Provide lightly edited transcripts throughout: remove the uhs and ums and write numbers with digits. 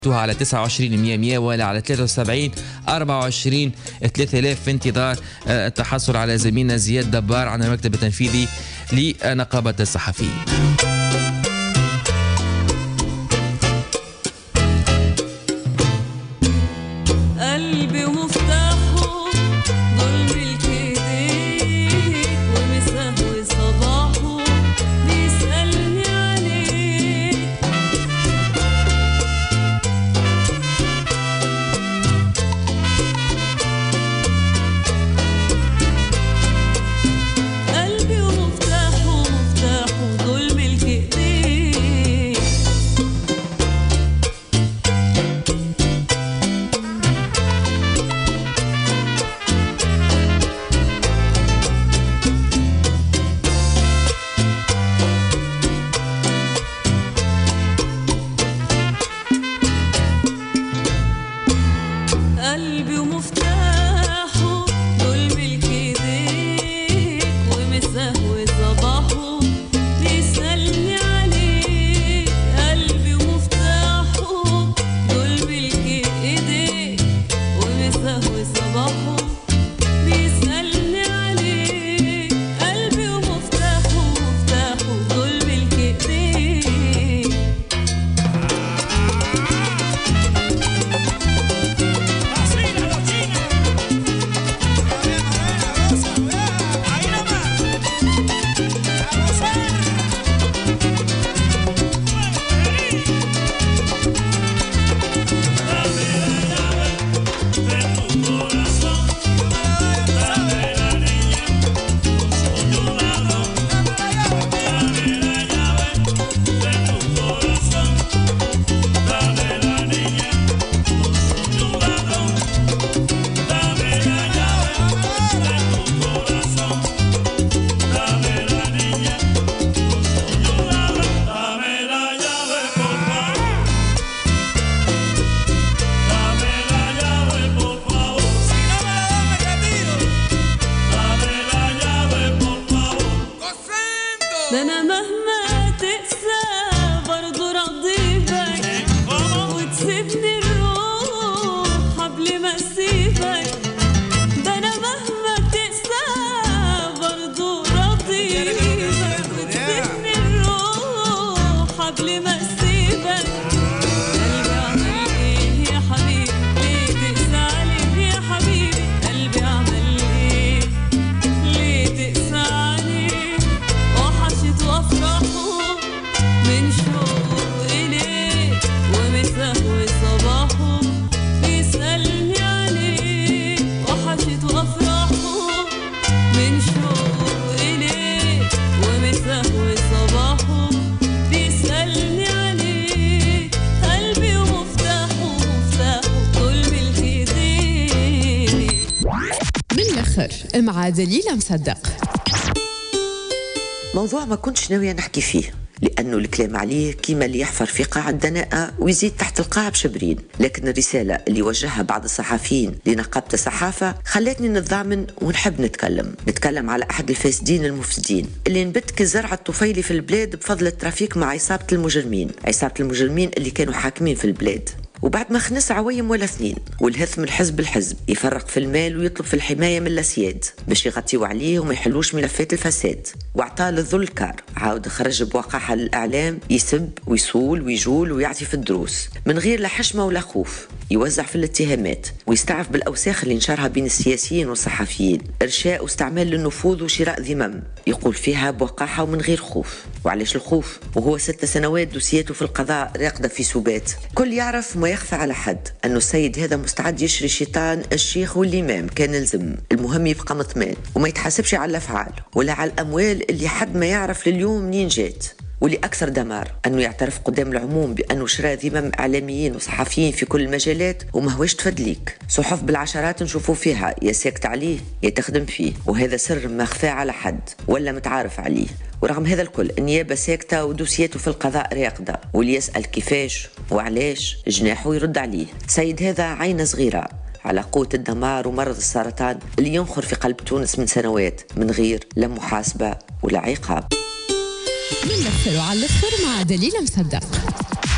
على 29 ولا على 73 24 3000 في انتظار التحصل على زميلنا زياد دبار عن المكتب التنفيذي لنقابة الصحفيين. قلبي ومفتاحه ظلم الكيديك ومسهوي صباحه بيسألني عليك. قلبي ومفتاحه ظلم الكيديك. قلبي ومفتاحه ظلم الكيديك ومسهوي صباحه بيسألني عليك. قلبي ومفتاحه ظلم الكيديك ومسهوي صباحه بيسألني عليك. قلبي ومفتاحه ظلم الكيديك. ده أنا مهما تقسى برضو راضيبك وتسيبني الروح قبل ما أسيبك. ده أنا مهما تقسى برضو راضيبك وتسيبني الروح قبل ما أسيبك. قلبي عمل إيه يا حبيبي ليه تقسى عليه يا حبيبي؟ قلبي عمل إيه ليه تقسى عليه؟ وحشت وافراحه من شوق إليك ومسهوي صباحه بيسألني عليك. وحشت وافراحه من شوق إليك ومسهوي صباحه بيسألني عليك. قلبي ومفتاحه ظلم الكيديك. من الآخر مع دليلة مصدق. موضوع ما كنتش ناوية نحكي فيه لأنه الكلام عليه كيما اللي يحفر في قاع الدناءة ويزيد تحت القاع بشبرين، لكن الرسالة اللي وجهها بعض الصحفيين لنقابة الصحافة خلتني نتضامن ونحب نتكلم على أحد الفاسدين المفسدين اللي نبت كزرع الطفيلي في البلاد بفضل الترافيك مع عصابة المجرمين اللي كانوا حاكمين في البلاد. وبعد ما خنس عوايم ولا سنين والهث من حزب الحزب يفرق في المال ويطلب في الحماية من الأسياد باش يغطيوا عليه وما يحلوش ملفات الفساد، وعطاه للذل كار عاود خرج بوقاحة للإعلام يسب ويسول ويجول ويعطي في الدروس من غير لا حشمة ولا خوف، يوزع في الاتهامات ويستعف بالأوساخ اللي نشرها بين السياسيين والصحفيين، إرشاء واستعمال للنفوذ وشراء ذمم يقول فيها بوقاحة ومن غير خوف. وعلاش الخوف وهو 6 سنوات دوسياته في القضاء راقدة في سبات؟ كل يعرف ما يخفى على حد أنه السيد هذا مستعد يشري شيطان الشيخ والإمام كان لزم، المهم يبقى مطمئن وما يتحاسبش على الأفعال ولا على الأموال اللي حد ما يعرف لليوم منين جات. واللي أكثر دمار أنه يعترف قدام العموم بأنه شرى ذمم إعلاميين وصحفيين في كل المجالات وما هوش تفدليك، صحف بالعشرات نشوفوا فيها يا ساكت عليه يا تخدم فيه، وهذا سر ما خفى على حد ولا متعارف عليه. ورغم هذا الكل النيابة ساكتة ودوسياته في القضاء راقدة، واللي يسأل كيفاش وعلاش جناحه يرد عليه. سيد هذا عين صغيرة على قوة الدمار ومرض السرطان اللي ينخر في قلب تونس من سنوات من غير لا محاسبة ولا عقاب. من الأخر وعلى الأخر مع دليلة مصدق.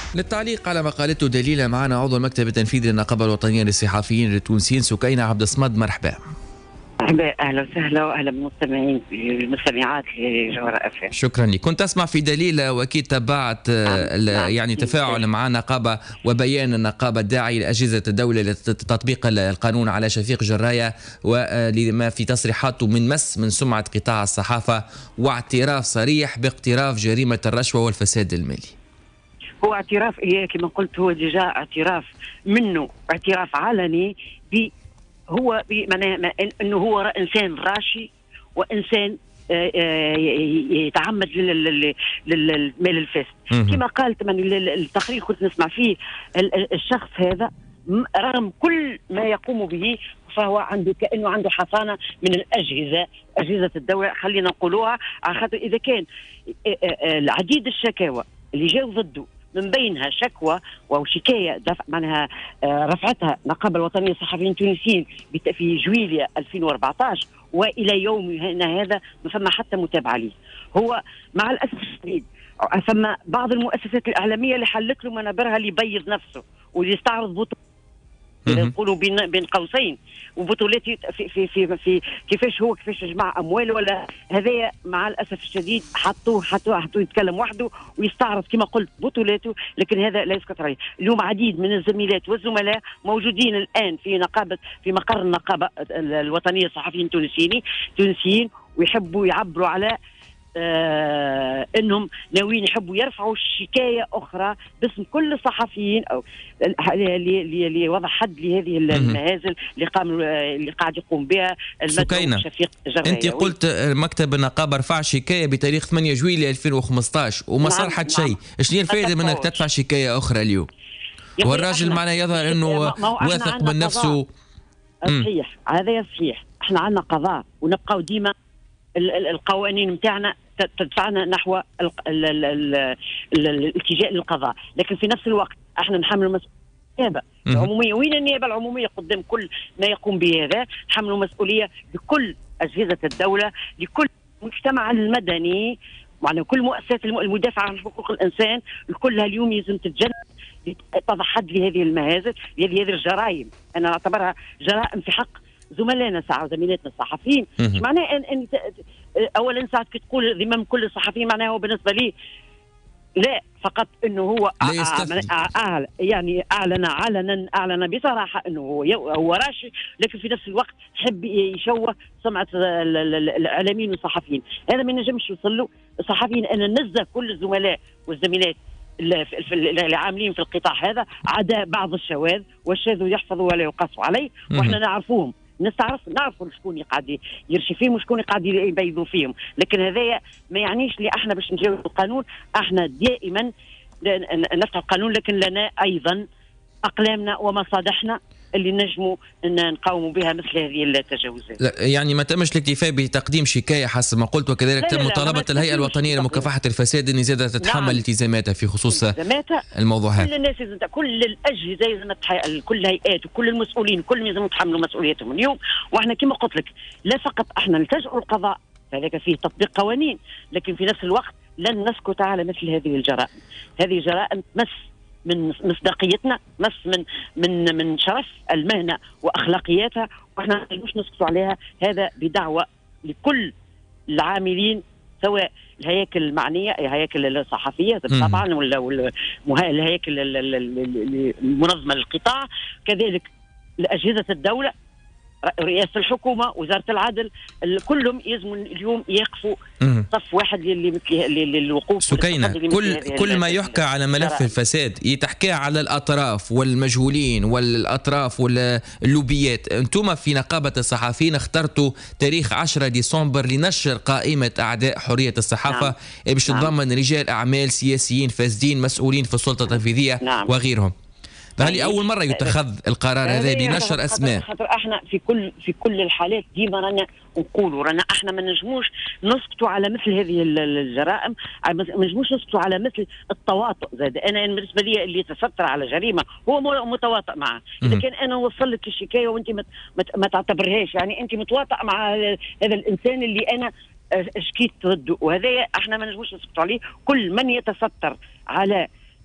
للتعليق على ما قالته دليلة معنا عضو المكتب التنفيذي للنقابة الوطنية للصحفيين التونسيين سكينة عبد الصمد، مرحبا. اهلا وسهلا واهلا بالمستمعين المستمعات لجوهرة FM. شكرا لك. كنت اسمع في دليلة واكيد تبعت يعني تفاعل مع النقابة وبيان النقابة الداعي لاجهزة الدولة لتطبيق القانون على شفيق جراية ولما في تصريحاته من مس من سمعة قطاع الصحافة واعتراف صريح باقتراف جريمة الرشوة والفساد المالي. هو اعتراف كما قلت، هو ديجا اعتراف منه، اعتراف علني هو بمعنى انه هو انسان راشي وانسان يتعمد للمال الفاسد. كما قالت من التقرير كنت نسمع فيه، الشخص هذا رغم كل ما يقوم به فهو عنده كأنه عنده حصانة من أجهزة الدولة، خلينا نقولوها، على خاطر إذا كان العديد الشكاوى اللي جاوا ضده من بينها شكوى أو شكاية معناها رفعتها النقابة الوطنية للصحفيين التونسيين في جويلية 2014 وإلى يومنا هذا ما فما حتى متابعة ليه. هو مع الأسف الشديد فما بعض المؤسسات الإعلامية اللي حلت له منابرها ليبيض نفسه ويستعرض بطولات يقولوا بين قوسين وبطولات في كيفاش يجمع اموال ولا هذايا. مع الاسف الشديد حطوه يتكلم وحده ويستعرض كما قلت بطولاته، لكن هذا لا يسكت عليه. اليوم عديد من الزميلات والزملاء موجودين الان في مقر النقابه الوطنيه للصحفيين التونسيين ويحبوا يعبروا على انهم ناويين يحبوا يرفعوا شكايه اخرى باسم كل الصحفيين او لوضع حد لهذه المهازل اللي قاعد يقوم بها المدعو شفيق جراية. انت قلت مكتب النقابه رفع شكايه بتاريخ 8 جويلية 2015 وما صار حتى شيء. شنو هي الفائده من انك تدفع شكايه اخرى اليوم؟ والراجل معناه يظهر انه واثق من نفسه. صحيح، هذا صحيح. احنا عندنا قضاء ونبقاو ديما القوانين متاعنا تدفعنا نحو الالتجاء للقضاء، لكن في نفس الوقت احنا نحمل المسؤوليه العموميه. وين النيابه العموميه قدام كل ما يقوم به هذا؟ نحمل مسؤوليه لكل اجهزه الدوله، لكل المجتمع المدني، معنى كل مؤسسات المدافعه عن حقوق الانسان، كلها اليوم لازم تتجنب تضع حد لهذه المهازل، لهذه الجرائم. انا اعتبرها جرائم في حق زملائنا وزميلاتنا الصحفيين. معناه ان اولا ساعات كي تقول ذمم كل الصحفيين معناه هو بالنسبه لي لا، فقط انه هو يعني اعلن بصراحه انه هو راشي، لكن في نفس الوقت حب يشوه سمعه الاعلاميين والصحفيين. هذا ما نجمش يوصل له الصحفيين. انا ننزه كل الزملاء والزميلات اللي عاملين في القطاع هذا، عدا بعض الشواذ، والشاذ يحفظ ولا يقاس عليه، واحنا نعرفوهم، نعرفوا شكون قاعد يرشي فيهم وشكون قاعد يبيضوا فيهم. لكن هذايا ما يعنيش لي احنا باش نجاوز القانون. احنا دائما نفتح القانون، لكن لنا ايضا اقلامنا ومصالحنا اللي نجموا ان نقاوموا بها مثل هذه التجاوزات. لا يعني ما تمش الاكتفاء بتقديم شكايه حسب ما قلت، وكذلك تم مطالبه الهيئه الوطنيه لمكافحه الفساد ان زادت تتحمل التزاماتها في خصوص الموضوع هذا. كل الناس لازم، كل الاجهزه لازم، كل الهيئات وكل المسؤولين كلهم لازم يتحملوا مسؤوليتهم اليوم. واحنا كما قلت لك لا فقط احنا نلتجئوا القضاء، فذلك فيه تطبيق قوانين، لكن في نفس الوقت لن نسكت على مثل هذه الجرائم. هذه جرائم تمس من مصداقيتنا، من شرف المهنه واخلاقياتها، واحنا مش نسكتوا عليها. هذا بدعوه لكل العاملين، سواء الهياكل المعنيه الهياكل الصحفيه طبعا ولا الهياكل المنظمه للقطاع، كذلك اجهزه الدوله، رئاسة الحكومة، وزارة العدل، كلهم يلزموا اليوم يقفوا صف واحد للوقوف. سكينة، كل ما يحكى على ملف الفساد يتحكى على الأطراف والمجهولين والأطراف واللوبيات. أنتم في نقابة الصحفيين اخترتوا تاريخ 10 ديسمبر لنشر قائمة أعداء حرية الصحافة باش تضمن رجال أعمال سياسيين فاسدين مسؤولين في السلطة التنفيذية وغيرهم. فهل أول مرة يتخذ القرار هذا بنشر أسماء؟ خاطر احنا في كل الحالات ديما رانا نقولوا احنا ما نجموش نسكتوا على مثل هذه الجرائم، ما نجموش نسكتوا على مثل التواطؤ. زاد انا بالنسبه لي اللي يتستر على جريمه هو متواطئ معه. اذا كان انا وصل لك الشكايه وانت ما تعتبرهاش، يعني انت متواطئ مع هذا الانسان اللي انا شكيت ضده، وهذا احنا ما نجموش نسكتوا عليه. كل من يتستر على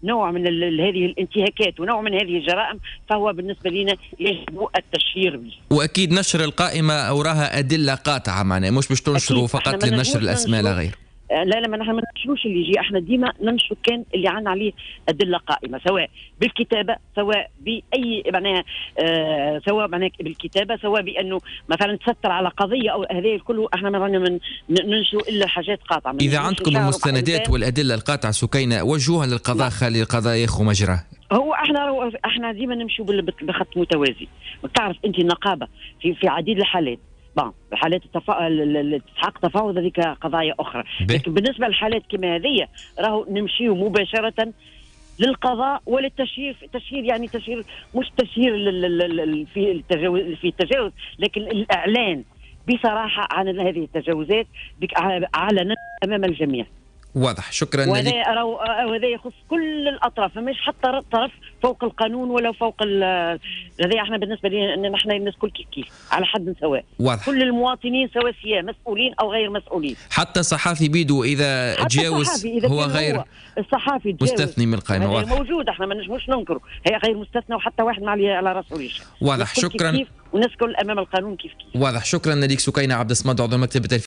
نوع من هذه الانتهاكات ونوع من هذه الجرائم، فهو بالنسبة لنا يجب التشهير به. وأكيد نشر القائمة وراها أدلة قاطعة، معناها مش باش تنشروا فقط لنشر الأسماء لا غير. لا ما نحن ما ننشروش اللي يجي، احنا ديما ننشر كان اللي عنا عليه ادله قائمه، سواء بالكتابه سواء باي معناها سواء معناها بالكتابه، سواء بانه مثلا تستر على قضيه او هذا كله، احنا ما رانا ننشروا الا حاجات قاطعه. اذا عندكم المستندات والادله القاطعه سكينه وجهوها للقضاء، خلي القضاء ياخذ مجراه. هو احنا ديما نمشوا بخط متوازي. تعرف انت النقابه في عديد الحالات، حالات استحقاق تفاوض هذيك قضايا اخرى، لكن بالنسبه للحالات كما هذه راهو نمشيو مباشره للقضاء وللتشهير. تشهير يعني تشهير مش تشهير في التجاوز، لكن الاعلان بصراحه عن هذه التجاوزات علنا امام الجميع. واضح. شكرا لك. وهذا يخص كل الاطراف، مش حتى طرف فوق القانون ولا فوق هذا. احنا بالنسبه لنا نحن الناس كل كيف على حد سواء. واضح. كل المواطنين سواسية، مسؤولين او غير مسؤولين. حتى صحافي بيدو اذا تجاوز هو غير الصحافي مستثني من القائمه. واضح. موجود، احنا ما نجموش ننكره، هي غير مستثنى وحتى واحد ما على راسه ريشه. واضح. شكرا. والناس كل امام القانون كيف. واضح. شكرا لك سكينه عبد الصمد، عضو مكتب